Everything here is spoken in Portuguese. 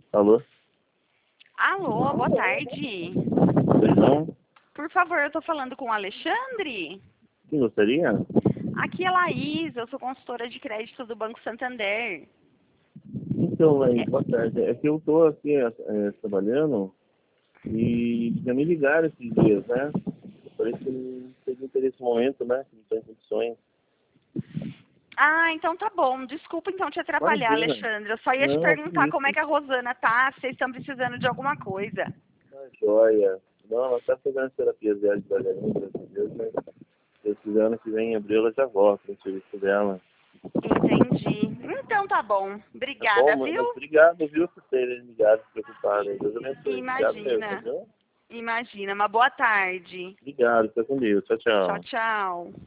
Alô? Alô, boa tarde. Pois não? Por favor, eu tô falando com o Alexandre. Quem gostaria? Aqui é Laís, eu sou consultora de crédito do Banco Santander. Então, Laís, boa tarde. É que eu tô aqui trabalhando e já me ligaram esses dias, né? Parece que não teve interesse no momento, né? Que não tem condições. Ah, então tá bom. Desculpa então te atrapalhar, Imagina. Alexandre. Eu só ia te Não, que perguntar como é isso. que a Rosana tá, se vocês estão precisando de alguma coisa. Tá joia. Não, ela tá fazendo terapia dela devagarinho, graças a Deus, mas se eu quiser ano que vem, em abril, ela já volta no serviço dela. Entendi. Então tá bom. Tá bom, Obrigada, mas viu? obrigado, viu, por terem ligado, se preocupado. Deus abençoe. Obrigado mesmo, Imagina. viu? Imagina. Uma boa tarde. Obrigado, fica com Deus. Tchau, Tchau, tchau. tchau.